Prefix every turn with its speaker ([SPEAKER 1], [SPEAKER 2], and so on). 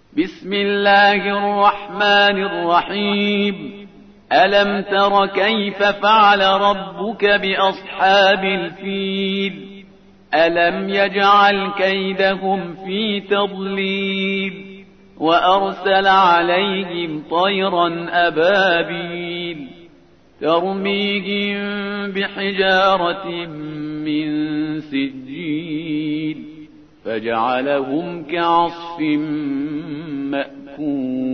[SPEAKER 1] بسم الله الرحمن الرحيم. ألم تر كيف فعل ربك بأصحاب الفيل؟ ألم يجعل كيدهم في تضليل وأرسل عليهم طيرا أبابيل ترميهم بحجارة من سجيل فجعلهم كعصف مأكول.